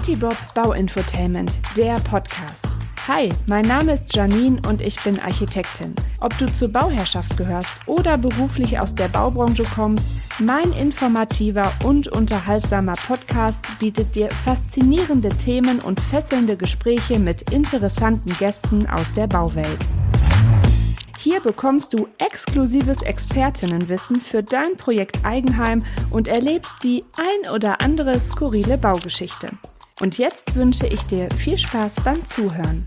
Citybob Bauinfotainment, der Podcast. Hi, mein Name ist Janine und ich bin Architektin. Ob du zur Bauherrschaft gehörst oder beruflich aus der Baubranche kommst, mein informativer und unterhaltsamer Podcast bietet dir faszinierende Themen und fesselnde Gespräche mit interessanten Gästen aus der Bauwelt. Hier bekommst du exklusives Expertinnenwissen für dein Projekt Eigenheim und erlebst die ein oder andere skurrile Baugeschichte. Und jetzt wünsche ich dir viel Spaß beim Zuhören.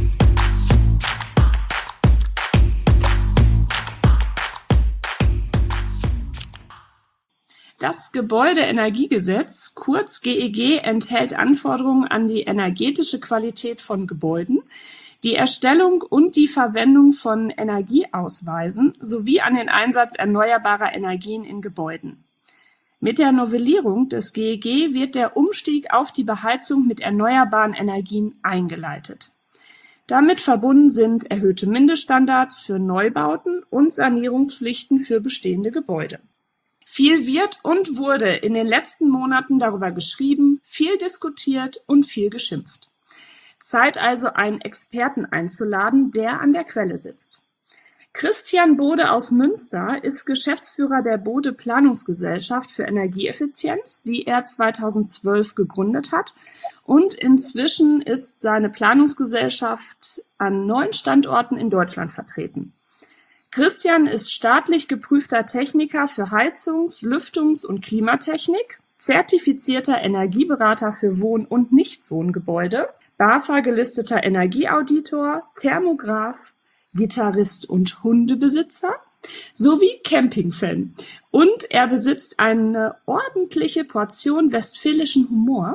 Das Gebäudeenergiegesetz, kurz GEG, enthält Anforderungen an die energetische Qualität von Gebäuden, die Erstellung und die Verwendung von Energieausweisen sowie an den Einsatz erneuerbarer Energien in Gebäuden. Mit der Novellierung des GEG wird der Umstieg auf die Beheizung mit erneuerbaren Energien eingeleitet. Damit verbunden sind erhöhte Mindeststandards für Neubauten und Sanierungspflichten für bestehende Gebäude. Viel wird und wurde in den letzten Monaten darüber geschrieben, viel diskutiert und viel geschimpft. Zeit also, einen Experten einzuladen, der an der Quelle sitzt. Christian Bode aus Münster ist Geschäftsführer der Bode Planungsgesellschaft für Energieeffizienz, die er 2012 gegründet hat, und inzwischen ist seine Planungsgesellschaft an 9 Standorten in Deutschland vertreten. Christian ist staatlich geprüfter Techniker für Heizungs-, Lüftungs- und Klimatechnik, zertifizierter Energieberater für Wohn- und Nichtwohngebäude, BAFA-gelisteter Energieauditor, Thermograph, Gitarrist und Hundebesitzer sowie Campingfan. Und er besitzt eine ordentliche Portion westfälischen Humor.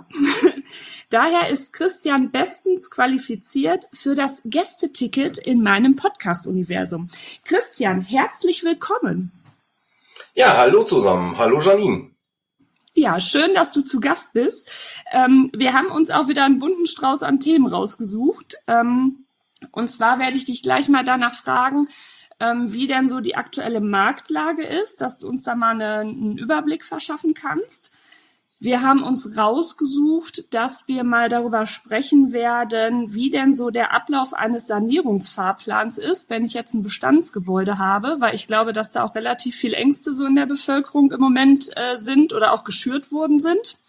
Daher ist Christian bestens qualifiziert für das Gästeticket in meinem Podcast-Universum. Christian, herzlich willkommen. Ja, hallo zusammen. Hallo Janine. Ja, schön, dass du zu Gast bist. Wir haben uns auch wieder einen bunten Strauß an Themen rausgesucht. Und zwar werde ich dich gleich mal danach fragen, wie denn so die aktuelle Marktlage ist, dass du uns da mal einen Überblick verschaffen kannst. Wir haben uns rausgesucht, dass wir mal darüber sprechen werden, wie denn so der Ablauf eines Sanierungsfahrplans ist, wenn ich jetzt ein Bestandsgebäude habe, weil ich glaube, dass da auch relativ viel Ängste so in der Bevölkerung im Moment sind oder auch geschürt worden sind.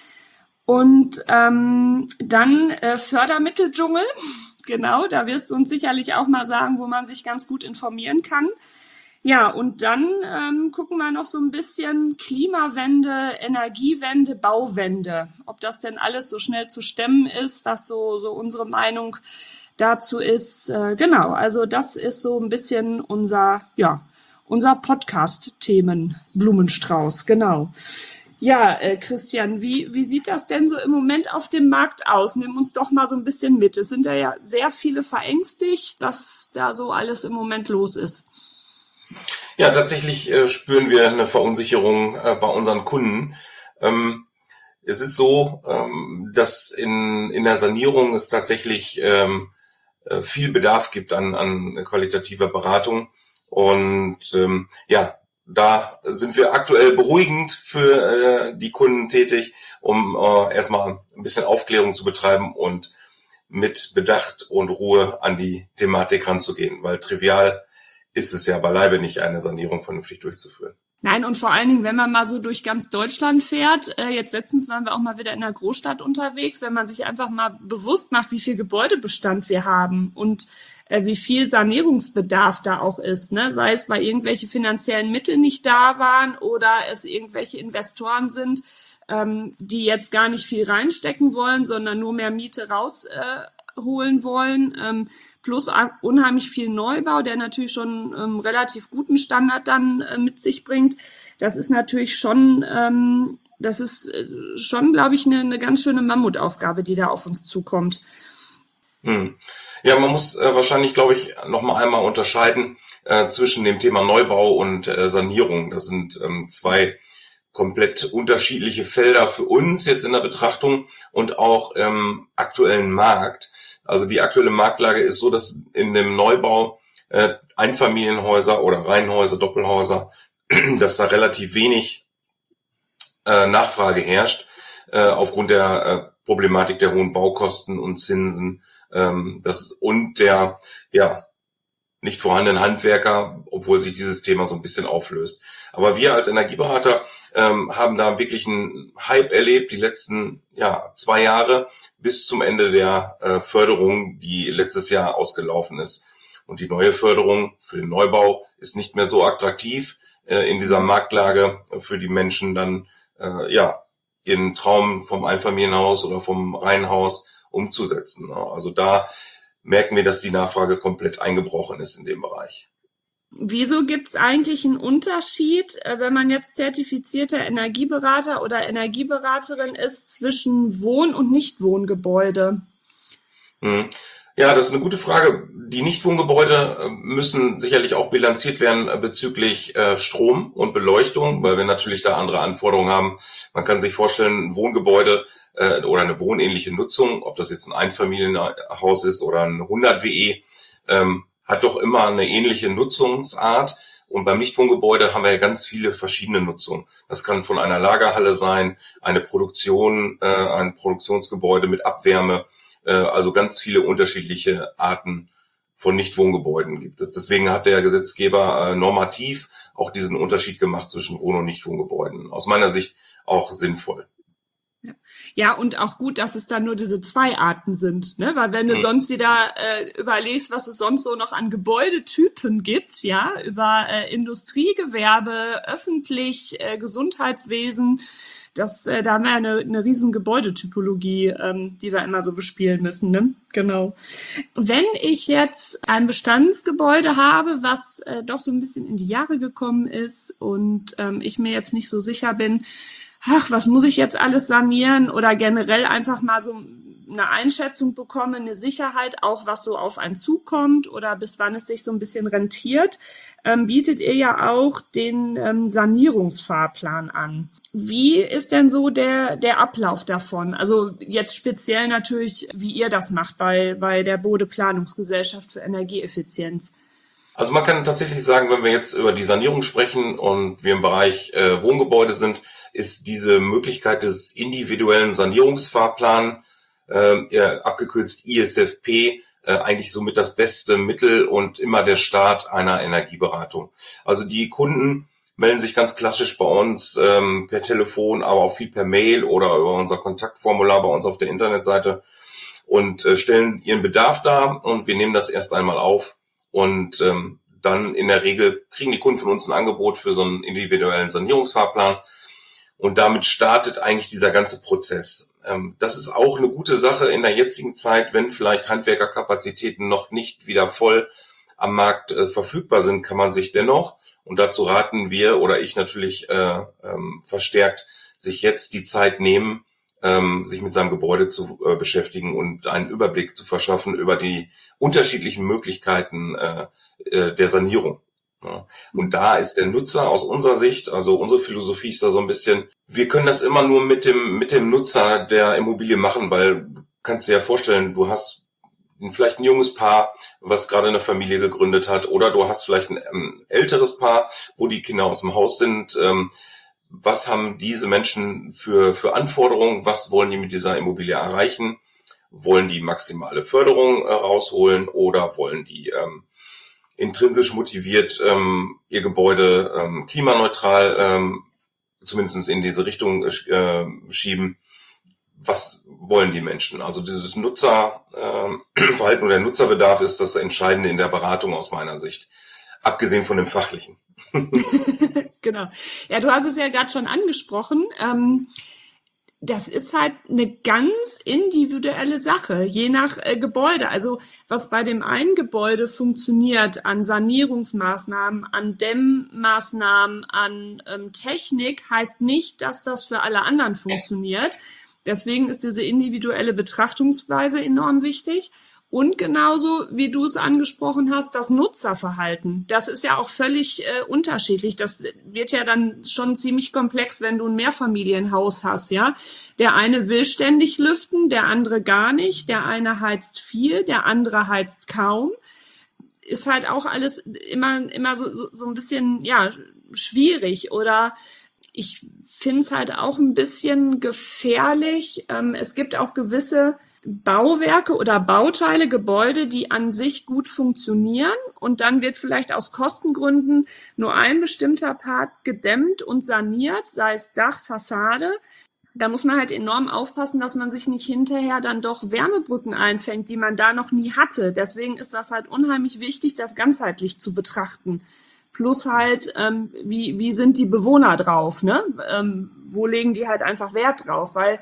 Und dann Fördermitteldschungel. Genau, da wirst du uns sicherlich auch mal sagen, wo man sich ganz gut informieren kann. Ja, und dann gucken wir noch so ein bisschen Klimawende, Energiewende, Bauwende. Ob das denn alles so schnell zu stemmen ist, was so unsere Meinung dazu ist. Genau, also das ist so ein bisschen unser Podcast-Themen-Blumenstrauß, genau. Ja, Christian, wie sieht das denn so im Moment auf dem Markt aus? Nimm uns doch mal so ein bisschen mit. Es sind ja sehr viele verängstigt, was da so alles im Moment los ist. Ja, tatsächlich spüren wir eine Verunsicherung bei unseren Kunden. Es ist so, dass in der Sanierung es tatsächlich viel Bedarf gibt an qualitativer Beratung. Und da sind wir aktuell beruhigend für die Kunden tätig, um erstmal ein bisschen Aufklärung zu betreiben und mit Bedacht und Ruhe an die Thematik ranzugehen, weil trivial ist es ja beileibe nicht, eine Sanierung vernünftig durchzuführen. Nein, und vor allen Dingen, wenn man mal so durch ganz Deutschland fährt, jetzt letztens waren wir auch mal wieder in einer Großstadt unterwegs, wenn man sich einfach mal bewusst macht, wie viel Gebäudebestand wir haben und wie viel Sanierungsbedarf da auch ist, ne? Sei es, weil irgendwelche finanziellen Mittel nicht da waren oder es irgendwelche Investoren sind, die jetzt gar nicht viel reinstecken wollen, sondern nur mehr Miete rausholen wollen, plus unheimlich viel Neubau, der natürlich schon relativ guten Standard dann mit sich bringt. Das ist natürlich schon, glaube ich, eine ganz schöne Mammutaufgabe, die da auf uns zukommt. Ja, man muss wahrscheinlich, glaube ich, noch mal einmal unterscheiden zwischen dem Thema Neubau und Sanierung. Das sind 2 komplett unterschiedliche Felder für uns jetzt in der Betrachtung und auch im aktuellen Markt. Also die aktuelle Marktlage ist so, dass in dem Neubau Einfamilienhäuser oder Reihenhäuser, Doppelhäuser, dass da relativ wenig Nachfrage herrscht aufgrund der Problematik der hohen Baukosten und Zinsen, und der, nicht vorhandenen Handwerker, obwohl sich dieses Thema so ein bisschen auflöst. Aber wir als Energieberater haben da wirklich einen Hype erlebt, die letzten 2 Jahre bis zum Ende der Förderung, die letztes Jahr ausgelaufen ist. Und die neue Förderung für den Neubau ist nicht mehr so attraktiv in dieser Marktlage für die Menschen dann ihren Traum vom Einfamilienhaus oder vom Reihenhaus umzusetzen. Also da merken wir, dass die Nachfrage komplett eingebrochen ist in dem Bereich. Wieso gibt es eigentlich einen Unterschied, wenn man jetzt zertifizierter Energieberater oder Energieberaterin ist, zwischen Wohn- und Nichtwohngebäude? Ja, das ist eine gute Frage. Die Nichtwohngebäude müssen sicherlich auch bilanziert werden bezüglich Strom und Beleuchtung, weil wir natürlich da andere Anforderungen haben. Man kann sich vorstellen, ein Wohngebäude oder eine wohnähnliche Nutzung, ob das jetzt ein Einfamilienhaus ist oder ein 100 WE, hat doch immer eine ähnliche Nutzungsart. Und beim Nichtwohngebäude haben wir ja ganz viele verschiedene Nutzungen. Das kann von einer Lagerhalle sein, eine Produktion, ein Produktionsgebäude mit Abwärme. Also ganz viele unterschiedliche Arten von Nichtwohngebäuden gibt es. Deswegen hat der Gesetzgeber normativ auch diesen Unterschied gemacht zwischen Wohn- und Nichtwohngebäuden. Aus meiner Sicht auch sinnvoll. Ja, und auch gut, dass es da nur diese 2 Arten sind, ne? Weil wenn du sonst wieder überlegst, was es sonst so noch an Gebäudetypen gibt, ja, über Industriegewerbe, öffentlich, Gesundheitswesen, da haben wir ja eine riesen Gebäudetypologie, die wir immer so bespielen müssen, ne? Genau. Wenn ich jetzt ein Bestandsgebäude habe, was doch so ein bisschen in die Jahre gekommen ist und ich mir jetzt nicht so sicher bin, was muss ich jetzt alles sanieren, oder generell einfach mal so eine Einschätzung bekomme, eine Sicherheit, auch was so auf einen zukommt oder bis wann es sich so ein bisschen rentiert, bietet ihr ja auch den Sanierungsfahrplan an. Wie ist denn so der Ablauf davon? Also jetzt speziell natürlich, wie ihr das macht bei der Bode Planungsgesellschaft für Energieeffizienz. Also man kann tatsächlich sagen, wenn wir jetzt über die Sanierung sprechen und wir im Bereich Wohngebäude sind, ist diese Möglichkeit des individuellen Sanierungsfahrplans, abgekürzt ISFP, eigentlich somit das beste Mittel und immer der Start einer Energieberatung. Also die Kunden melden sich ganz klassisch bei uns per Telefon, aber auch viel per Mail oder über unser Kontaktformular bei uns auf der Internetseite und stellen ihren Bedarf dar, und wir nehmen das erst einmal auf, und dann in der Regel kriegen die Kunden von uns ein Angebot für so einen individuellen Sanierungsfahrplan. Und damit startet eigentlich dieser ganze Prozess. Das ist auch eine gute Sache in der jetzigen Zeit, wenn vielleicht Handwerkerkapazitäten noch nicht wieder voll am Markt verfügbar sind, kann man sich dennoch, und dazu raten wir oder ich natürlich verstärkt, sich jetzt die Zeit nehmen, sich mit seinem Gebäude zu beschäftigen und einen Überblick zu verschaffen über die unterschiedlichen Möglichkeiten der Sanierung. Ja. Und da ist der Nutzer aus unserer Sicht, also unsere Philosophie ist da so ein bisschen, wir können das immer nur mit dem Nutzer der Immobilie machen, weil du kannst dir ja vorstellen, du hast vielleicht ein junges Paar, was gerade eine Familie gegründet hat, oder du hast vielleicht ein älteres Paar, wo die Kinder aus dem Haus sind. Was haben diese Menschen für Anforderungen? Was wollen die mit dieser Immobilie erreichen? Wollen die maximale Förderung rausholen oder wollen die intrinsisch motiviert ihr Gebäude klimaneutral zumindest in diese Richtung schieben? Was wollen die Menschen? Also dieses Nutzerverhalten oder der Nutzerbedarf ist das Entscheidende in der Beratung aus meiner Sicht, abgesehen von dem Fachlichen. Genau. Ja, du hast es ja gerade schon angesprochen. Das ist halt eine ganz individuelle Sache, je nach Gebäude. Also was bei dem einen Gebäude funktioniert an Sanierungsmaßnahmen, an Dämmmaßnahmen, an Technik, heißt nicht, dass das für alle anderen funktioniert. Deswegen ist diese individuelle Betrachtungsweise enorm wichtig. Und genauso, wie du es angesprochen hast, das Nutzerverhalten. Das ist ja auch völlig unterschiedlich. Das wird ja dann schon ziemlich komplex, wenn du ein Mehrfamilienhaus hast, ja. Der eine will ständig lüften, der andere gar nicht. Der eine heizt viel, der andere heizt kaum. Ist halt auch alles immer so ein bisschen, ja, schwierig. Oder Ich finde es halt auch ein bisschen gefährlich. Es gibt auch gewisse Bauwerke oder Bauteile, Gebäude, die an sich gut funktionieren und dann wird vielleicht aus Kostengründen nur ein bestimmter Part gedämmt und saniert, sei es Dach, Fassade. Da muss man halt enorm aufpassen, dass man sich nicht hinterher dann doch Wärmebrücken einfängt, die man da noch nie hatte. Deswegen ist das halt unheimlich wichtig, das ganzheitlich zu betrachten. Plus halt, wie sind die Bewohner drauf, ne? Wo legen die halt einfach Wert drauf? Weil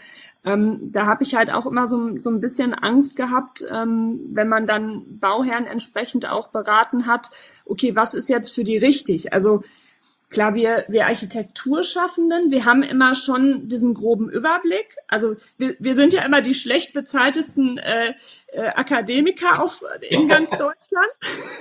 da habe ich halt auch immer so ein bisschen Angst gehabt, wenn man dann Bauherren entsprechend auch beraten hat, okay, was ist jetzt für die richtig? Also klar, wir Architekturschaffenden, wir haben immer schon diesen groben Überblick. Also wir sind ja immer die schlecht bezahltesten Akademiker in ganz Deutschland.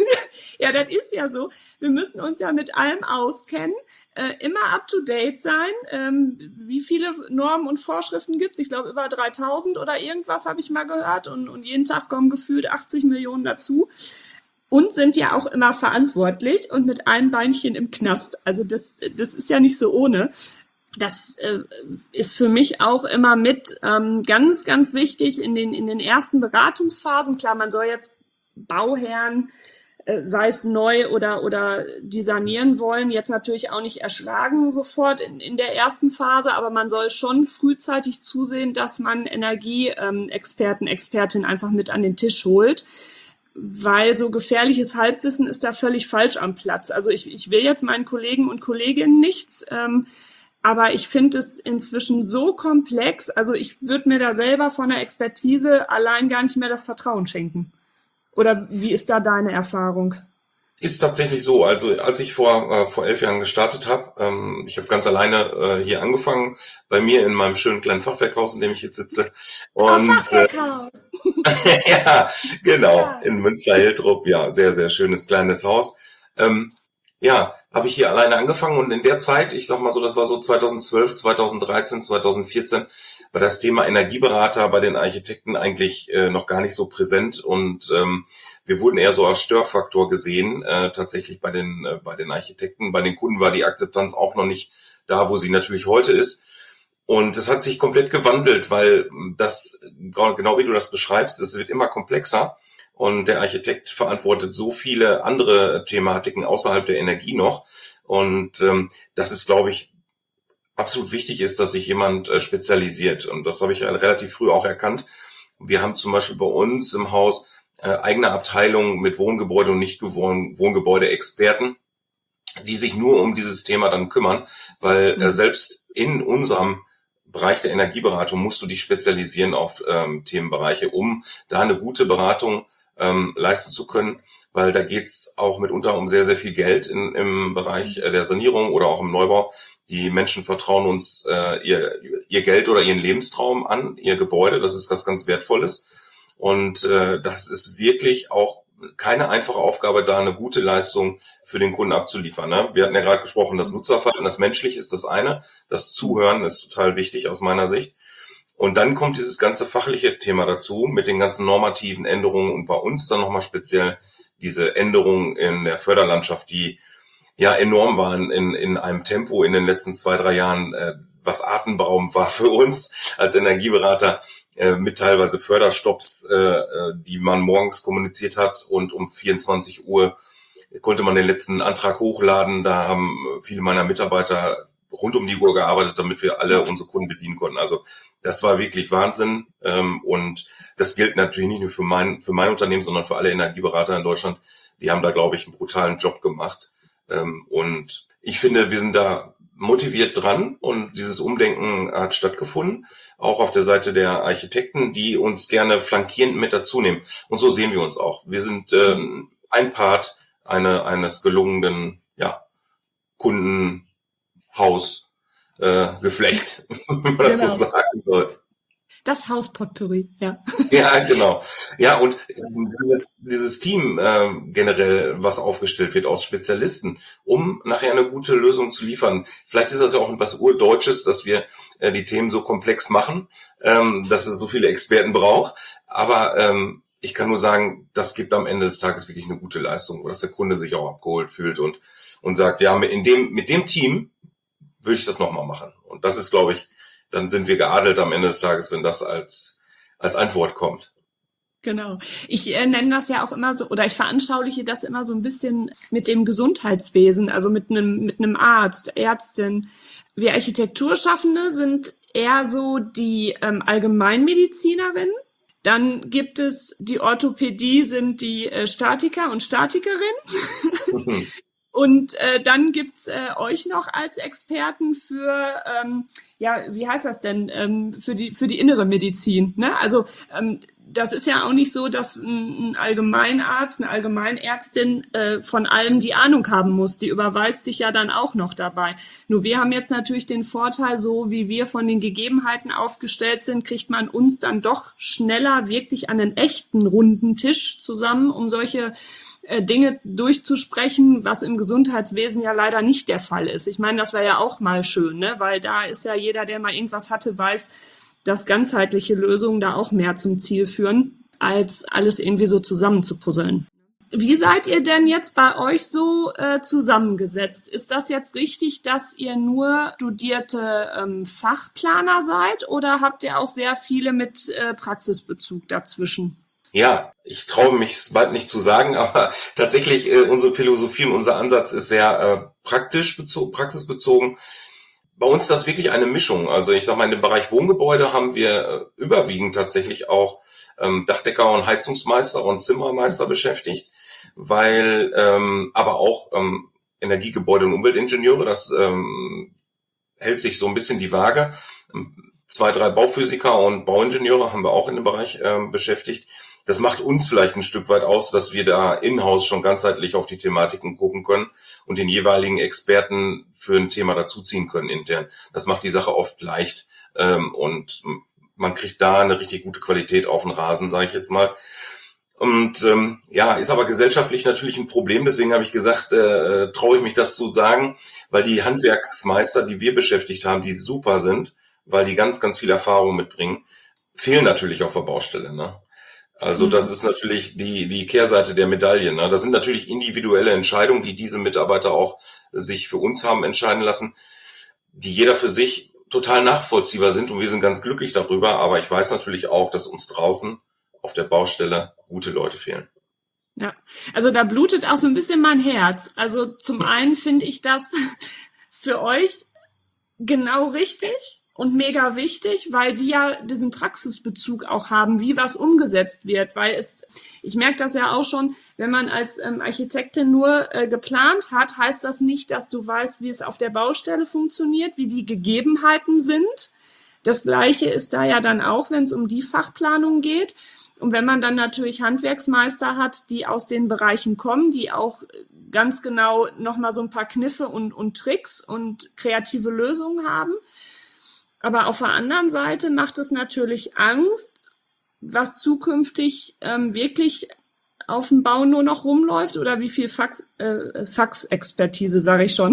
Ja, das ist ja so. Wir müssen uns ja mit allem auskennen, immer up to date sein. Wie viele Normen und Vorschriften gibt's? Ich glaube über 3000 oder irgendwas habe ich mal gehört und jeden Tag kommen gefühlt 80 Millionen dazu. Und sind ja auch immer verantwortlich und mit einem Beinchen im Knast. Also das ist ja nicht so ohne. Das ist für mich auch immer mit ganz, ganz wichtig in den ersten Beratungsphasen. Klar, man soll jetzt Bauherren, sei es neu oder die sanieren wollen, jetzt natürlich auch nicht erschlagen sofort in der ersten Phase, aber man soll schon frühzeitig zusehen, dass man Energieexperten, Expertin einfach mit an den Tisch holt. Weil so gefährliches Halbwissen ist da völlig falsch am Platz. Also ich will jetzt meinen Kollegen und Kolleginnen nichts, aber ich finde es inzwischen so komplex, also ich würde mir da selber von der Expertise allein gar nicht mehr das Vertrauen schenken. Oder wie ist da deine Erfahrung? Ist tatsächlich so. Also als ich vor 11 Jahren gestartet habe, ich habe ganz alleine hier angefangen, bei mir in meinem schönen kleinen Fachwerkhaus, in dem ich jetzt sitze. Und Fachwerkhaus! ja, genau, Ja. in Münster-Hiltrup, ja, sehr, sehr schönes kleines Haus. Ja, habe ich hier alleine angefangen und in der Zeit, ich sag mal so, das war so 2012, 2013, 2014, war das Thema Energieberater bei den Architekten eigentlich noch gar nicht so präsent und wir wurden eher so als Störfaktor gesehen, tatsächlich bei den Architekten. Bei den Kunden war die Akzeptanz auch noch nicht da, wo sie natürlich heute ist. Und es hat sich komplett gewandelt, weil das, genau wie du das beschreibst, es wird immer komplexer. Und der Architekt verantwortet so viele andere Thematiken außerhalb der Energie noch. Und dass es, glaube ich, absolut wichtig ist, dass sich jemand spezialisiert. Und das habe ich relativ früh auch erkannt. Wir haben zum Beispiel bei uns im Haus eigene Abteilungen mit Wohngebäude und Nicht-Wohngebäude-Experten, die sich nur um dieses Thema dann kümmern, weil selbst in unserem Bereich der Energieberatung musst du dich spezialisieren auf Themenbereiche, um da eine gute Beratung leisten zu können, weil da geht's auch mitunter um sehr, sehr viel Geld im Bereich der Sanierung oder auch im Neubau. Die Menschen vertrauen uns ihr Geld oder ihren Lebenstraum an, ihr Gebäude. Das ist was ganz Wertvolles. Und das ist wirklich auch keine einfache Aufgabe, da eine gute Leistung für den Kunden abzuliefern. Ne? Wir hatten ja gerade gesprochen, das Nutzerverhalten, das Menschliche ist das eine. Das Zuhören ist total wichtig aus meiner Sicht. Und dann kommt dieses ganze fachliche Thema dazu mit den ganzen normativen Änderungen und bei uns dann nochmal speziell diese Änderungen in der Förderlandschaft, die ja enorm waren in einem Tempo in den letzten 2-3 Jahren, was atemberaubend war für uns als Energieberater, mit teilweise Förderstopps, die man morgens kommuniziert hat und um 24 Uhr konnte man den letzten Antrag hochladen. Da haben viele meiner Mitarbeiter rund um die Uhr gearbeitet, damit wir alle unsere Kunden bedienen konnten. Also das war wirklich Wahnsinn. Und das gilt natürlich nicht nur für mein Unternehmen, sondern für alle Energieberater in Deutschland. Die haben da, glaube ich, einen brutalen Job gemacht. Und ich finde, wir sind da motiviert dran und dieses Umdenken hat stattgefunden, auch auf der Seite der Architekten, die uns gerne flankierend mit dazu nehmen. Und so sehen wir uns auch. Wir sind ein Part eines gelungenen Kundenhausgeflecht, wenn man das so sagen soll. Das Hauspotpourri, ja. Ja, genau. Ja, und dieses Team generell, was aufgestellt wird aus Spezialisten, um nachher eine gute Lösung zu liefern. Vielleicht ist das ja auch etwas Urdeutsches, dass wir die Themen so komplex machen, dass es so viele Experten braucht. Aber ich kann nur sagen, das gibt am Ende des Tages wirklich eine gute Leistung, dass der Kunde sich auch abgeholt fühlt und sagt, ja, mit dem Team würde ich das nochmal machen. Und das ist, glaube ich, dann sind wir geadelt am Ende des Tages, wenn das als Antwort kommt. Genau. Ich nenne das ja auch immer so, oder ich veranschauliche das immer so ein bisschen mit dem Gesundheitswesen, also mit einem Arzt, Ärztin. Wir Architekturschaffende sind eher so die Allgemeinmedizinerinnen. Dann gibt es die Orthopädie, sind die Statiker und Statikerinnen. Und dann gibt's euch noch als Experten für, wie heißt das denn, für die innere Medizin. Ne? Also das ist ja auch nicht so, dass ein Allgemeinarzt, eine Allgemeinärztin von allem die Ahnung haben muss. Die überweist dich ja dann auch noch dabei. Nur wir haben jetzt natürlich den Vorteil, so wie wir von den Gegebenheiten aufgestellt sind, kriegt man uns dann doch schneller wirklich an einen echten runden Tisch zusammen, um solche Dinge durchzusprechen, was im Gesundheitswesen ja leider nicht der Fall ist. Ich meine, das wäre ja auch mal schön, ne? Weil da ist ja jeder, der mal irgendwas hatte, weiß, dass ganzheitliche Lösungen da auch mehr zum Ziel führen, als alles irgendwie so zusammenzupuzzeln. Wie seid ihr denn jetzt bei euch so zusammengesetzt? Ist das jetzt richtig, dass ihr nur studierte Fachplaner seid oder habt ihr auch sehr viele mit Praxisbezug dazwischen? Ja, ich traue mich bald nicht zu sagen, aber tatsächlich unsere Philosophie und unser Ansatz ist sehr praxisbezogen. Bei uns ist das wirklich eine Mischung. Also ich sage mal, in dem Bereich Wohngebäude haben wir überwiegend tatsächlich auch Dachdecker und Heizungsmeister und Zimmermeister beschäftigt, weil aber auch Energiegebäude und Umweltingenieure, das hält sich so ein bisschen die Waage. 2, 3 Bauphysiker und Bauingenieure haben wir auch in dem Bereich beschäftigt. Das macht uns vielleicht ein Stück weit aus, dass wir da in-house schon ganzheitlich auf die Thematiken gucken können und den jeweiligen Experten für ein Thema dazuziehen können intern. Das macht die Sache oft leicht und man kriegt da eine richtig gute Qualität auf den Rasen, sage ich jetzt mal. Und ist aber gesellschaftlich natürlich ein Problem. Deswegen habe ich gesagt, traue ich mich das zu sagen, weil die Handwerksmeister, die wir beschäftigt haben, die super sind, weil die ganz, ganz viel Erfahrung mitbringen, fehlen natürlich auf der Baustelle, ne? Also das ist natürlich die Kehrseite der Medaille, ne? Das sind natürlich individuelle Entscheidungen, die diese Mitarbeiter auch sich für uns haben entscheiden lassen, die jeder für sich total nachvollziehbar sind und wir sind ganz glücklich darüber. Aber ich weiß natürlich auch, dass uns draußen auf der Baustelle gute Leute fehlen. Ja, also da blutet auch so ein bisschen mein Herz. Also zum einen finde ich das für euch genau richtig und mega wichtig, weil die ja diesen Praxisbezug auch haben, wie was umgesetzt wird. Weil ich merke das ja auch schon, wenn man als Architektin nur geplant hat, heißt das nicht, dass du weißt, wie es auf der Baustelle funktioniert, wie die Gegebenheiten sind. Das Gleiche ist da ja dann auch, wenn es um die Fachplanung geht. Und wenn man dann natürlich Handwerksmeister hat, die aus den Bereichen kommen, die auch ganz genau nochmal so ein paar Kniffe und Tricks und kreative Lösungen haben. Aber auf der anderen Seite macht es natürlich Angst, was zukünftig wirklich auf dem Bau nur noch rumläuft oder wie viel Faxexpertise, sage ich schon.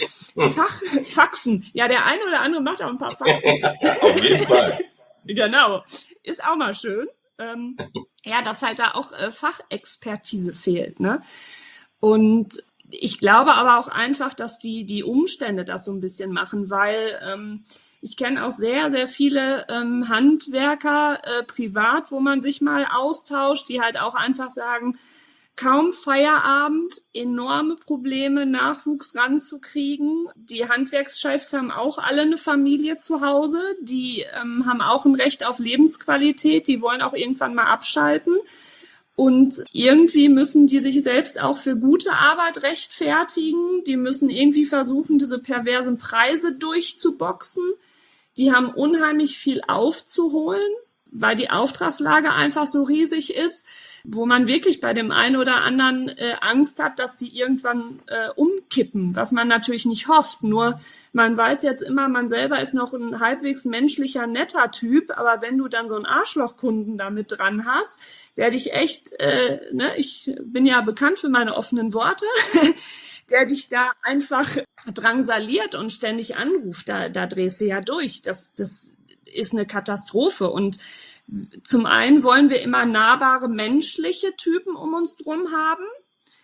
Faxen. Ja, der eine oder andere macht auch ein paar Faxen. Auf jeden Fall. Genau. Ist auch mal schön. Dass halt da auch Fachexpertise fehlt, ne? Und ich glaube aber auch einfach, dass die Umstände das so ein bisschen machen, weil ich kenne auch sehr, sehr viele Handwerker privat, wo man sich mal austauscht, die halt auch einfach sagen, kaum Feierabend, enorme Probleme, Nachwuchs ranzukriegen. Die Handwerkschefs haben auch alle eine Familie zu Hause, die haben auch ein Recht auf Lebensqualität, die wollen auch irgendwann mal abschalten. Und irgendwie müssen die sich selbst auch für gute Arbeit rechtfertigen. Die müssen irgendwie versuchen, diese perversen Preise durchzuboxen. Die haben unheimlich viel aufzuholen, weil die Auftragslage einfach so riesig ist, wo man wirklich bei dem einen oder anderen Angst hat, dass die irgendwann umkippen, was man natürlich nicht hofft. Nur man weiß jetzt immer, man selber ist noch ein halbwegs menschlicher, netter Typ, aber wenn du dann so einen Arschlochkunden da mit dran hast, werde ich echt, ich bin ja bekannt für meine offenen Worte, der dich da einfach drangsaliert und ständig anruft, da drehst du ja durch. Das ist eine Katastrophe. Und zum einen wollen wir immer nahbare menschliche Typen um uns drum haben.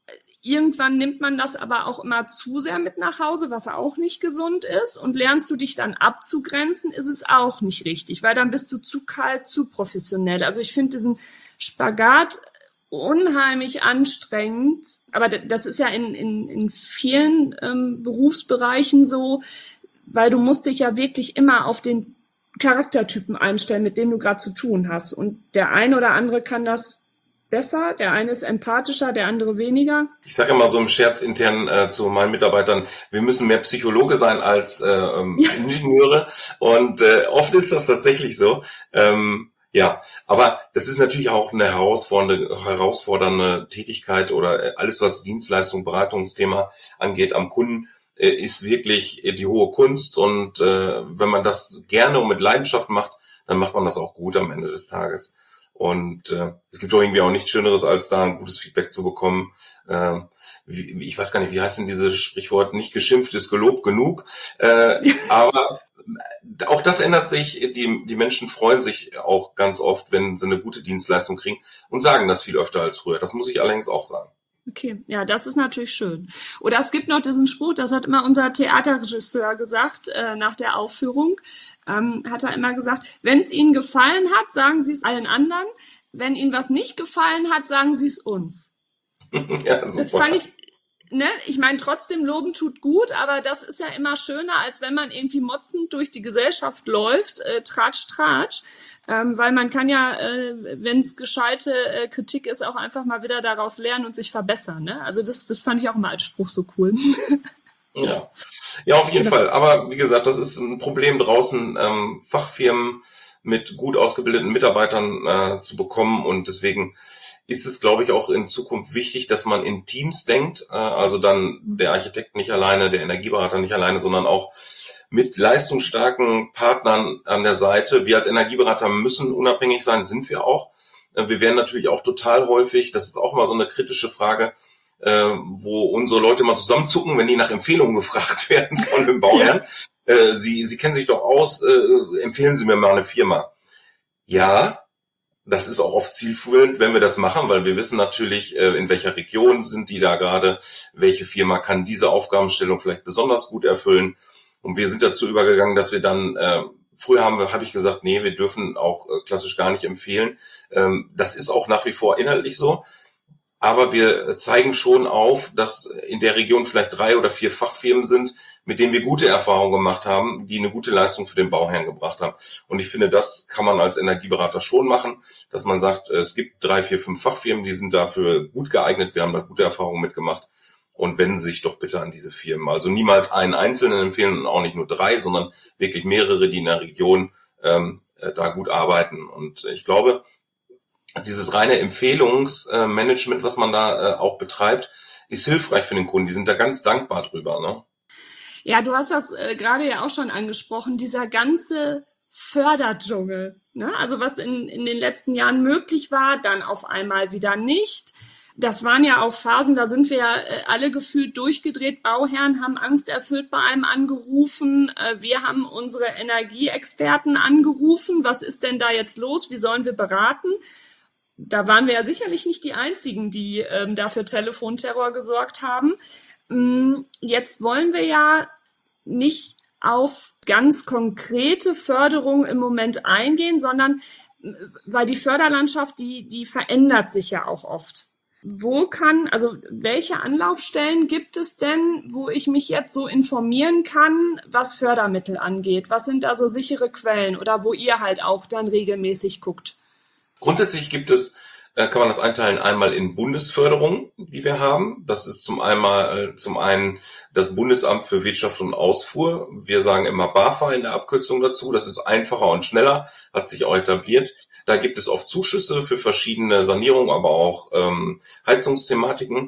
Irgendwann nimmt man das aber auch immer zu sehr mit nach Hause, was auch nicht gesund ist. Und lernst du dich dann abzugrenzen, ist es auch nicht richtig, weil dann bist du zu kalt, zu professionell. Also ich finde diesen Spagat unheimlich anstrengend. Aber das ist ja in vielen Berufsbereichen so, weil du musst dich ja wirklich immer auf den Charaktertypen einstellen, mit dem du gerade zu tun hast. Und der eine oder andere kann das besser, der eine ist empathischer, der andere weniger. Ich sage immer so im Scherz intern zu meinen Mitarbeitern, wir müssen mehr Psychologe sein als Ingenieure und oft ist das tatsächlich so. Ja, aber das ist natürlich auch eine herausfordernde Tätigkeit oder alles, was Dienstleistung, Beratungsthema angeht am Kunden, ist wirklich die hohe Kunst und wenn man das gerne und mit Leidenschaft macht, dann macht man das auch gut am Ende des Tages. Und es gibt doch irgendwie auch nichts Schöneres, als da ein gutes Feedback zu bekommen. Ich weiß gar nicht, wie heißt denn dieses Sprichwort? Nicht geschimpft ist gelobt genug. Aber auch das ändert sich. Die Menschen freuen sich auch ganz oft, wenn sie eine gute Dienstleistung kriegen und sagen das viel öfter als früher. Das muss ich allerdings auch sagen. Okay, ja, das ist natürlich schön. Oder es gibt noch diesen Spruch, das hat immer unser Theaterregisseur gesagt nach der Aufführung, hat er immer gesagt, wenn es Ihnen gefallen hat, sagen Sie es allen anderen. Wenn Ihnen was nicht gefallen hat, sagen Sie es uns. Ja, super. Das fand ich, ne, ich meine, trotzdem loben tut gut, aber das ist ja immer schöner, als wenn man irgendwie motzend durch die Gesellschaft läuft, tratsch, tratsch, weil man kann ja, wenn es gescheite Kritik ist, auch einfach mal wieder daraus lernen und sich verbessern, ne? Also das fand ich auch immer als Spruch so cool. Ja, ja, auf jeden Fall. Aber wie gesagt, das ist ein Problem draußen, Fachfirmen mit gut ausgebildeten Mitarbeitern zu bekommen und deswegen ist es, glaube ich, auch in Zukunft wichtig, dass man in Teams denkt, also dann der Architekt nicht alleine, der Energieberater nicht alleine, sondern auch mit leistungsstarken Partnern an der Seite. Wir als Energieberater müssen unabhängig sein, sind wir auch. Wir werden natürlich auch total häufig, das ist auch immer so eine kritische Frage, wo unsere Leute mal zusammenzucken, wenn die nach Empfehlungen gefragt werden von den Bauherren. Ja. Sie kennen sich doch aus, empfehlen Sie mir mal eine Firma. Ja, das ist auch oft zielführend, wenn wir das machen, weil wir wissen natürlich, in welcher Region sind die da gerade, welche Firma kann diese Aufgabenstellung vielleicht besonders gut erfüllen. Und wir sind dazu übergegangen, dass wir dann, früher habe ich gesagt, nee, wir dürfen auch klassisch gar nicht empfehlen. Das ist auch nach wie vor inhaltlich so. Aber wir zeigen schon auf, dass in der Region vielleicht 3 oder 4 Fachfirmen sind, mit denen wir gute Erfahrungen gemacht haben, die eine gute Leistung für den Bauherrn gebracht haben. Und ich finde, das kann man als Energieberater schon machen, dass man sagt, es gibt 3, 4, 5 Fachfirmen, die sind dafür gut geeignet, wir haben da gute Erfahrungen mitgemacht und wenden Sie sich doch bitte an diese Firmen. Also niemals einen Einzelnen empfehlen und auch nicht nur 3, sondern wirklich mehrere, die in der Region da gut arbeiten. Und ich glaube, dieses reine Empfehlungsmanagement, was man da auch betreibt, ist hilfreich für den Kunden. Die sind da ganz dankbar drüber, ne? Ja, du hast das gerade ja auch schon angesprochen, dieser ganze Förderdschungel, ne? Also was in den letzten Jahren möglich war, dann auf einmal wieder nicht. Das waren ja auch Phasen, da sind wir ja alle gefühlt durchgedreht. Bauherren haben angsterfüllt bei einem angerufen. Wir haben unsere Energieexperten angerufen. Was ist denn da jetzt los? Wie sollen wir beraten? Da waren wir ja sicherlich nicht die Einzigen, die da für Telefonterror gesorgt haben. Jetzt wollen wir ja nicht auf ganz konkrete Förderung im Moment eingehen, sondern weil die Förderlandschaft, die verändert sich ja auch oft. Welche Anlaufstellen gibt es denn, wo ich mich jetzt so informieren kann, was Fördermittel angeht? Was sind da so sichere Quellen oder wo ihr halt auch dann regelmäßig guckt? Grundsätzlich kann man das einteilen einmal in Bundesförderung, die wir haben. Das ist zum einen das Bundesamt für Wirtschaft und Ausfuhr. Wir sagen immer BAFA in der Abkürzung dazu. Das ist einfacher und schneller, hat sich auch etabliert. Da gibt es oft Zuschüsse für verschiedene Sanierungen, aber auch Heizungsthematiken.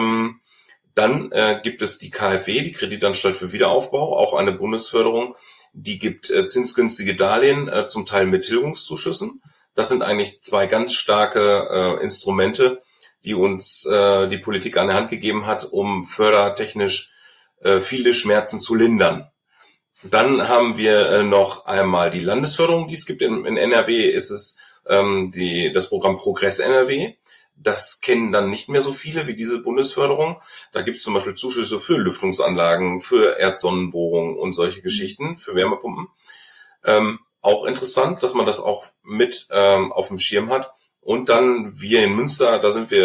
Dann gibt es die KfW, die Kreditanstalt für Wiederaufbau, auch eine Bundesförderung. Die gibt zinsgünstige Darlehen, zum Teil mit Tilgungszuschüssen. Das sind eigentlich 2 ganz starke Instrumente, die uns die Politik an der Hand gegeben hat, um fördertechnisch viele Schmerzen zu lindern. Dann haben wir noch einmal die Landesförderung, die es gibt. In NRW ist es das Programm Progress NRW. Das kennen dann nicht mehr so viele wie diese Bundesförderung. Da gibt es zum Beispiel Zuschüsse für Lüftungsanlagen, für Erdsonnenbohrungen und solche Geschichten, für Wärmepumpen. Auch interessant, dass man das auch mit auf dem Schirm hat. Und dann wir in Münster,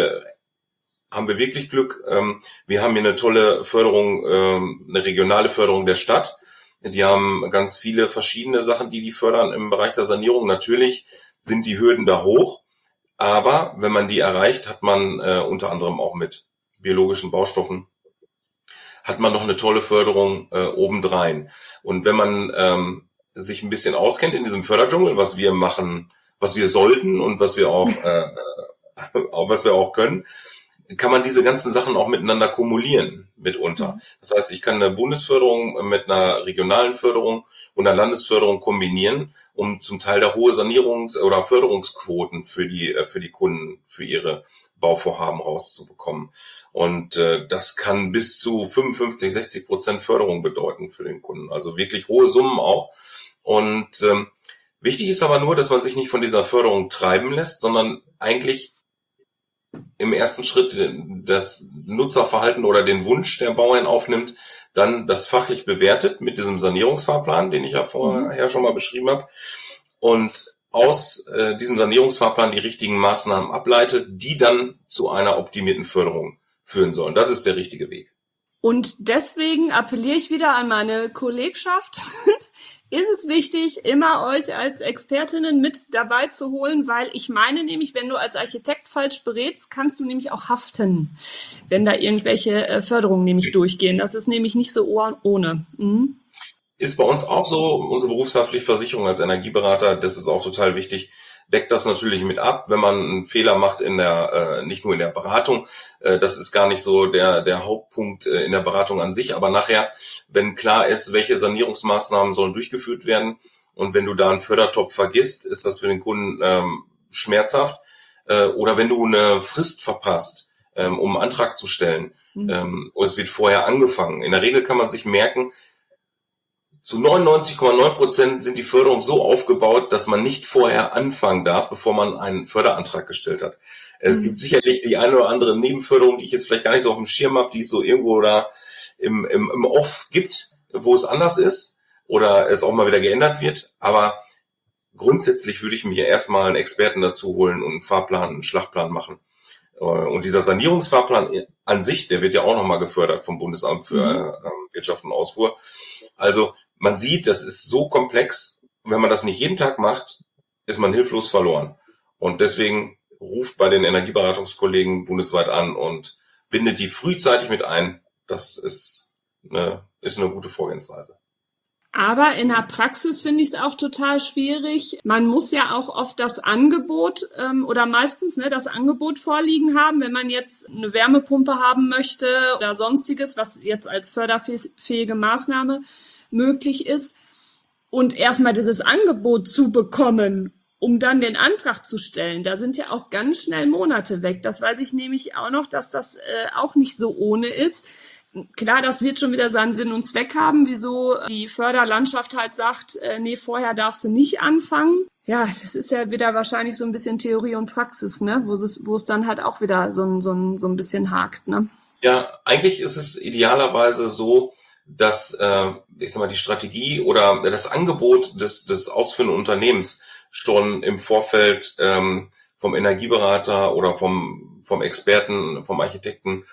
haben wir wirklich Glück. Wir haben hier eine tolle Förderung, eine regionale Förderung der Stadt. Die haben ganz viele verschiedene Sachen, die fördern im Bereich der Sanierung. Natürlich sind die Hürden da hoch, aber wenn man die erreicht, hat man unter anderem auch mit biologischen Baustoffen, hat man noch eine tolle Förderung obendrein. Und wenn man sich ein bisschen auskennt in diesem Förderdschungel, was wir machen, was wir sollten und was wir auch können, kann man diese ganzen Sachen auch miteinander kumulieren mitunter. Das heißt, ich kann eine Bundesförderung mit einer regionalen Förderung und einer Landesförderung kombinieren, um zum Teil da hohe Sanierungs- oder Förderungsquoten für die Kunden, für ihre Bauvorhaben rauszubekommen. Und das kann bis zu 55-60% Förderung bedeuten für den Kunden. Also wirklich hohe Summen auch. Und wichtig ist aber nur, dass man sich nicht von dieser Förderung treiben lässt, sondern eigentlich im ersten Schritt das Nutzerverhalten oder den Wunsch der Bauern aufnimmt, dann das fachlich bewertet mit diesem Sanierungsfahrplan, den ich ja vorher schon mal beschrieben habe, und aus diesem Sanierungsfahrplan die richtigen Maßnahmen ableitet, die dann zu einer optimierten Förderung führen sollen. Das ist der richtige Weg. Und deswegen appelliere ich wieder an meine Kollegschaft. Ist es wichtig, immer euch als Expertinnen mit dabei zu holen, weil ich meine nämlich, wenn du als Architekt falsch berätst, kannst du nämlich auch haften, wenn da irgendwelche Förderungen nämlich durchgehen. Das ist nämlich nicht so ohne. Mhm. Ist bei uns auch so, unsere berufshaftliche Versicherung als Energieberater, das ist auch total wichtig, deckt das natürlich mit ab, wenn man einen Fehler macht nicht nur in der Beratung, das ist gar nicht so der Hauptpunkt in der Beratung an sich, aber nachher, wenn klar ist, welche Sanierungsmaßnahmen sollen durchgeführt werden und wenn du da einen Fördertopf vergisst, ist das für den Kunden schmerzhaft, oder wenn du eine Frist verpasst, um einen Antrag zu stellen, und es wird vorher angefangen. In der Regel kann man sich merken, zu 99,9% sind die Förderungen so aufgebaut, dass man nicht vorher anfangen darf, bevor man einen Förderantrag gestellt hat. Es gibt sicherlich die eine oder andere Nebenförderung, die ich jetzt vielleicht gar nicht so auf dem Schirm habe, die es so irgendwo da im Off gibt, wo es anders ist oder es auch mal wieder geändert wird. Aber grundsätzlich würde ich mir erstmal einen Experten dazu holen und einen Fahrplan, einen Schlachtplan machen. Und dieser Sanierungsfahrplan an sich, der wird ja auch nochmal gefördert vom Bundesamt für Wirtschaft und Ausfuhr. Also man sieht, das ist so komplex. Wenn man das nicht jeden Tag macht, ist man hilflos verloren. Und deswegen ruft bei den Energieberatungskollegen bundesweit an und bindet die frühzeitig mit ein. Das ist eine gute Vorgehensweise. Aber in der Praxis finde ich es auch total schwierig. Man muss ja auch oft das Angebot oder meistens das Angebot vorliegen haben, wenn man jetzt eine Wärmepumpe haben möchte oder sonstiges, was jetzt als förderfähige Maßnahme möglich ist. Und erstmal dieses Angebot zu bekommen, um dann den Antrag zu stellen, da sind ja auch ganz schnell Monate weg. Das weiß ich nämlich auch noch, dass das auch nicht so ohne ist. Klar, das wird schon wieder seinen Sinn und Zweck haben, wieso die Förderlandschaft halt sagt, nee, vorher darfst du nicht anfangen. Ja, das ist ja wieder wahrscheinlich so ein bisschen Theorie und Praxis, ne, wo es dann halt auch wieder so ein bisschen hakt, ne? Ja, eigentlich ist es idealerweise so, dass ich sag mal, die Strategie oder das Angebot des ausführenden Unternehmens schon im Vorfeld vom Energieberater oder vom Experten, vom Architekten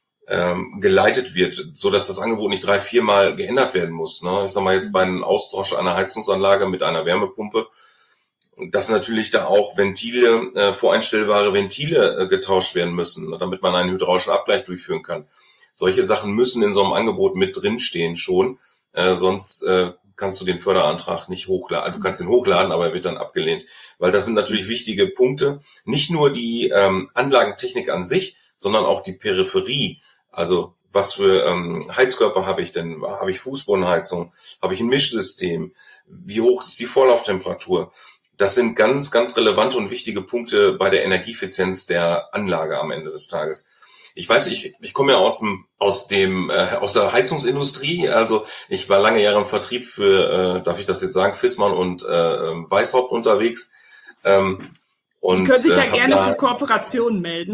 geleitet wird, so dass das Angebot nicht 3-4 Mal geändert werden muss. Ne? Ich sag mal jetzt bei einem Austausch einer Heizungsanlage mit einer Wärmepumpe, dass natürlich da auch Ventile, voreinstellbare Ventile getauscht werden müssen, damit man einen hydraulischen Abgleich durchführen kann. Solche Sachen müssen in so einem Angebot mit drinstehen schon, sonst kannst du den Förderantrag nicht hochladen. Du kannst ihn hochladen, aber er wird dann abgelehnt, weil das sind natürlich wichtige Punkte. Nicht nur die Anlagentechnik an sich, sondern auch die Peripherie. Also was für Heizkörper habe ich denn? Habe ich Fußbodenheizung? Habe ich ein Mischsystem? Wie hoch ist die Vorlauftemperatur? Das sind ganz, ganz relevante und wichtige Punkte bei der Energieeffizienz der Anlage am Ende des Tages. Ich weiß, ich komme ja aus der Heizungsindustrie. Also ich war lange Jahre im Vertrieb für, darf ich das jetzt sagen, Fissmann und Weishaupt unterwegs. Die können sich ja gerne für Kooperationen melden.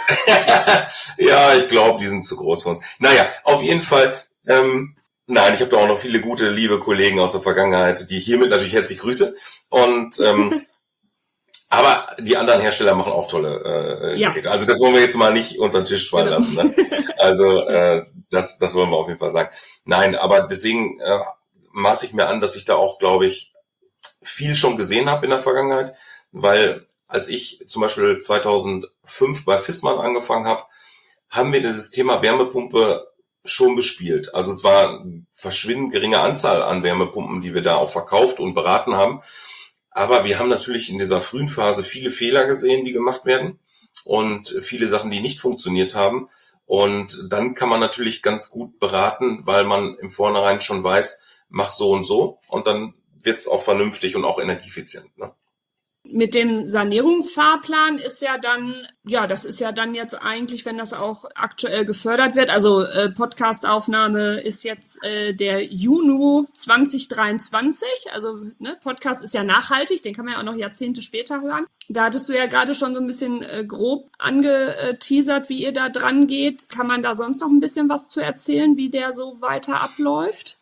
Ja, ich glaube, die sind zu groß für uns. Naja, auf jeden Fall, nein, ich habe da auch noch viele gute, liebe Kollegen aus der Vergangenheit, die ich hiermit natürlich herzlich grüße. Und aber die anderen Hersteller machen auch tolle Geräte. Also das wollen wir jetzt mal nicht unter den Tisch fallen lassen. Ne? Also das wollen wir auf jeden Fall sagen. Nein, aber deswegen maße ich mir an, dass ich da auch, glaube ich, viel schon gesehen habe in der Vergangenheit, weil als ich zum Beispiel 2005 bei Viessmann angefangen habe, haben wir dieses Thema Wärmepumpe schon bespielt. Also es war eine verschwindend geringe Anzahl an Wärmepumpen, die wir da auch verkauft und beraten haben. Aber wir haben natürlich in dieser frühen Phase viele Fehler gesehen, die gemacht werden und viele Sachen, die nicht funktioniert haben. Und dann kann man natürlich ganz gut beraten, weil man im Vornherein schon weiß, mach so und dann wird's auch vernünftig und auch energieeffizient. Ne? Mit dem Sanierungsfahrplan ist ja dann, das ist ja dann jetzt eigentlich, wenn das auch aktuell gefördert wird, also Podcastaufnahme ist jetzt der Juni 2023, also ne, Podcast ist ja nachhaltig, den kann man ja auch noch Jahrzehnte später hören. Da hattest du ja gerade schon so ein bisschen grob angeteasert, wie ihr da dran geht. Kann man da sonst noch ein bisschen was zu erzählen, wie der so weiter abläuft?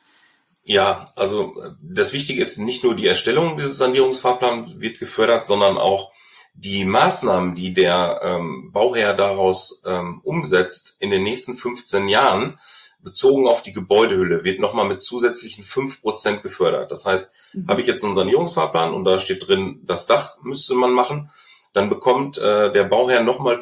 Ja, also das Wichtige ist, nicht nur die Erstellung dieses Sanierungsfahrplans wird gefördert, sondern auch die Maßnahmen, die der Bauherr daraus umsetzt in den nächsten 15 Jahren, bezogen auf die Gebäudehülle, wird nochmal mit zusätzlichen 5% gefördert. Das heißt, habe ich jetzt einen Sanierungsfahrplan und da steht drin, das Dach müsste man machen, dann bekommt der Bauherr nochmal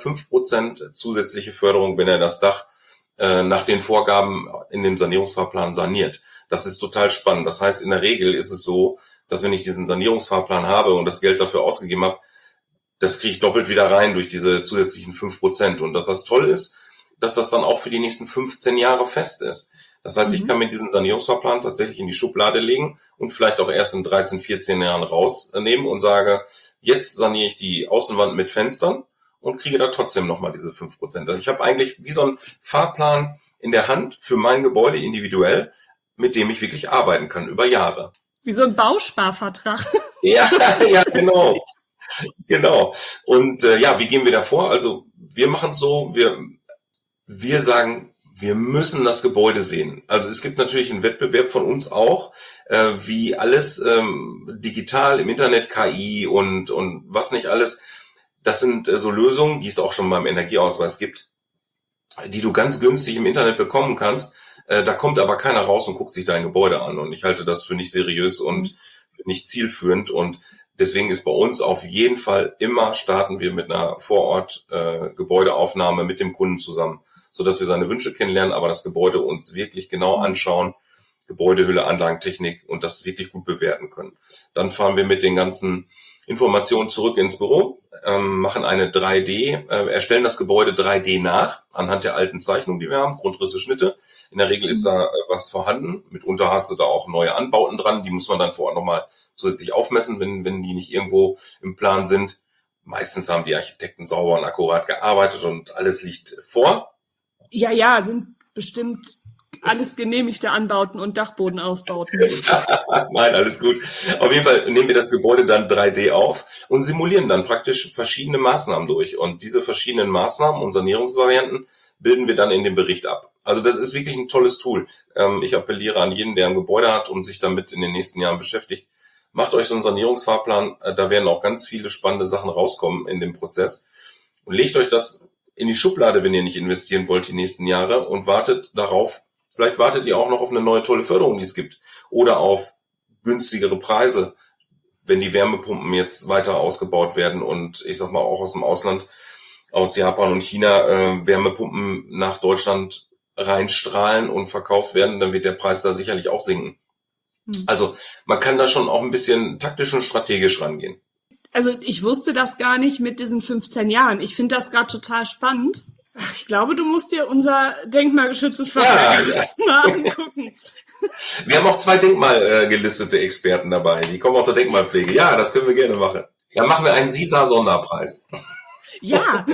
5% zusätzliche Förderung, wenn er das Dach nach den Vorgaben in dem Sanierungsfahrplan saniert. Das ist total spannend. Das heißt, in der Regel ist es so, dass wenn ich diesen Sanierungsfahrplan habe und das Geld dafür ausgegeben habe, das kriege ich doppelt wieder rein durch diese zusätzlichen 5%. Und das, was toll ist, dass das dann auch für die nächsten 15 Jahre fest ist. Das heißt, ich kann mir diesen Sanierungsfahrplan tatsächlich in die Schublade legen und vielleicht auch erst in 13, 14 Jahren rausnehmen und sage, jetzt saniere ich die Außenwand mit Fenstern und kriege da trotzdem nochmal diese 5%. Also ich habe eigentlich wie so einen Fahrplan in der Hand für mein Gebäude individuell, mit dem ich wirklich arbeiten kann über Jahre. Wie so ein Bausparvertrag. Ja, genau. Genau. Und wie gehen wir da vor? Also wir machen es so, wir sagen, wir müssen das Gebäude sehen. Also es gibt natürlich einen Wettbewerb von uns auch, wie alles digital im Internet, KI und was nicht alles. Das sind so Lösungen, die es auch schon beim Energieausweis gibt, die du ganz günstig im Internet bekommen kannst. Da kommt aber keiner raus und guckt sich dein Gebäude an. Und ich halte das für nicht seriös und nicht zielführend. Und deswegen ist bei uns auf jeden Fall immer starten wir mit einer Vorort-Gebäudeaufnahme mit dem Kunden zusammen, sodass wir seine Wünsche kennenlernen, aber das Gebäude uns wirklich genau anschauen, Gebäudehülle, Anlagentechnik und das wirklich gut bewerten können. Dann fahren wir mit den ganzen Informationen zurück ins Büro, machen eine 3D, erstellen das Gebäude 3D nach, anhand der alten Zeichnungen, die wir haben, Grundrisse, Schnitte. In der Regel ist da was vorhanden. Mitunter hast du da auch neue Anbauten dran, die muss man dann vor Ort nochmal zusätzlich aufmessen, wenn die nicht irgendwo im Plan sind. Meistens haben die Architekten sauber und akkurat gearbeitet und alles liegt vor. Ja, sind bestimmt alles genehmigte Anbauten und Dachbodenausbauten. Nein, alles gut. Auf jeden Fall nehmen wir das Gebäude dann 3D auf und simulieren dann praktisch verschiedene Maßnahmen durch. Und diese verschiedenen Maßnahmen und Sanierungsvarianten bilden wir dann in dem Bericht ab. Also das ist wirklich ein tolles Tool. Ich appelliere an jeden, der ein Gebäude hat und sich damit in den nächsten Jahren beschäftigt. Macht euch so einen Sanierungsfahrplan. Da werden auch ganz viele spannende Sachen rauskommen in dem Prozess. Und legt euch das in die Schublade, wenn ihr nicht investieren wollt die nächsten Jahre und wartet darauf. Vielleicht wartet ihr auch noch auf eine neue tolle Förderung, die es gibt. Oder auf günstigere Preise, wenn die Wärmepumpen jetzt weiter ausgebaut werden und ich sag mal auch aus dem Ausland, aus Japan und China, Wärmepumpen nach Deutschland reinstrahlen und verkauft werden, dann wird der Preis da sicherlich auch sinken. Also man kann da schon auch ein bisschen taktisch und strategisch rangehen. Also ich wusste das gar nicht mit diesen 15 Jahren. Ich finde das gerade total spannend. Ich glaube, du musst dir unser denkmalgeschütztes Verfahren mal angucken. Wir haben auch 2 denkmalgelistete Experten dabei. Die kommen aus der Denkmalpflege. Ja, das können wir gerne machen. Dann machen wir einen SISA-Sonderpreis. Ja,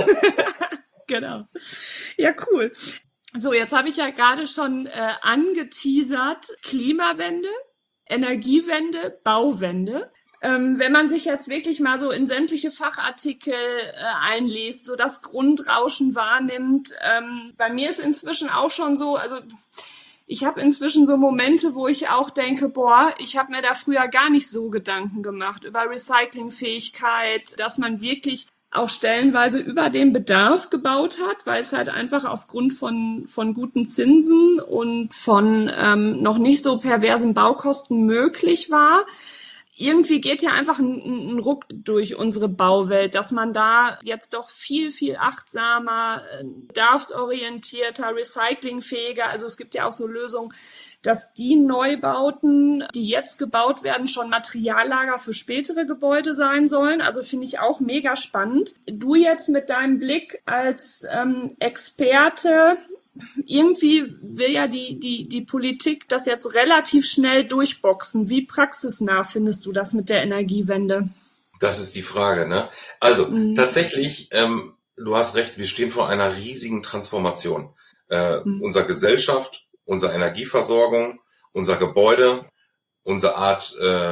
genau. Ja, cool. So, jetzt habe ich ja gerade schon angeteasert, Klimawende, Energiewende, Bauwende. Wenn man sich jetzt wirklich mal so in sämtliche Fachartikel einliest, so das Grundrauschen wahrnimmt, bei mir ist inzwischen auch schon so, also ich habe inzwischen so Momente, wo ich auch denke, boah, ich habe mir da früher gar nicht so Gedanken gemacht über Recyclingfähigkeit, dass man wirklich auch stellenweise über den Bedarf gebaut hat, weil es halt einfach aufgrund von guten Zinsen und von noch nicht so perversen Baukosten möglich war. Irgendwie geht ja einfach ein Ruck durch unsere Bauwelt, dass man da jetzt doch viel, viel achtsamer, bedarfsorientierter, recyclingfähiger, also es gibt ja auch so Lösungen, dass die Neubauten, die jetzt gebaut werden, schon Materiallager für spätere Gebäude sein sollen. Also finde ich auch mega spannend. Du jetzt mit deinem Blick als Experte, irgendwie will ja die Politik das jetzt relativ schnell durchboxen. Wie praxisnah findest du das mit der Energiewende? Das ist die Frage, ne? Also tatsächlich, du hast recht, wir stehen vor einer riesigen Transformation. Unserer Gesellschaft, unserer Energieversorgung, unser Gebäude, unsere Art,